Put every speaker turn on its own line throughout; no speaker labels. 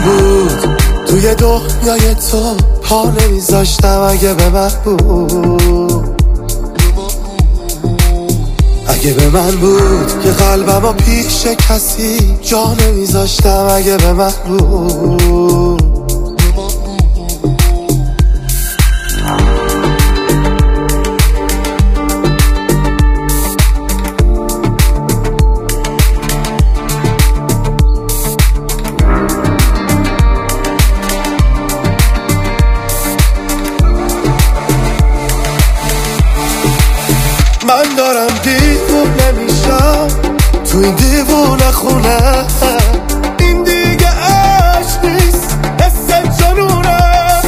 بود توی دنیای تو پا نمیذاشتم اگه به من بود، اگه به من بود که قلبمو پیش کسی جا نمیذاشتم اگه به من بود. من دارم دیوونه میشم تو این دیوونه خونه، این دیگه عشق نیست حس جنونه.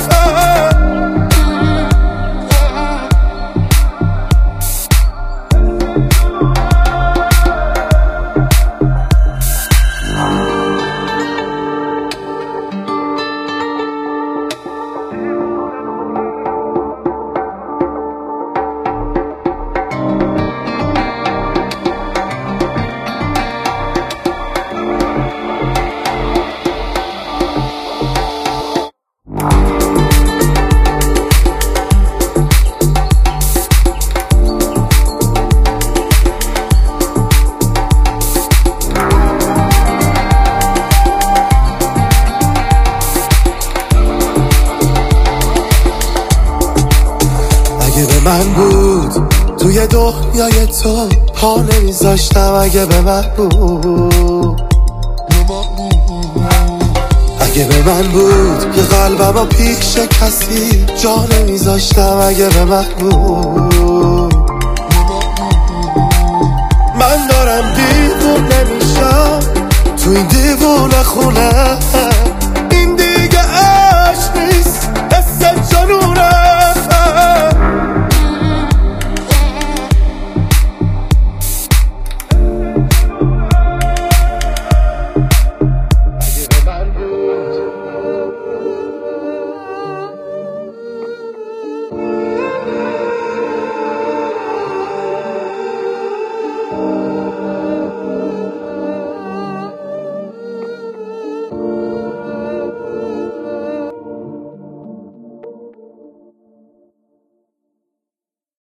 اگه به من بود توی دنیای تو پا نمیذاشتم اگه به من بود، اگه به من بود که قلبمو پیش کسی جا نمیذاشتم اگه به من بود. من دارم دیوونه میشم تو این دیوونه خونه،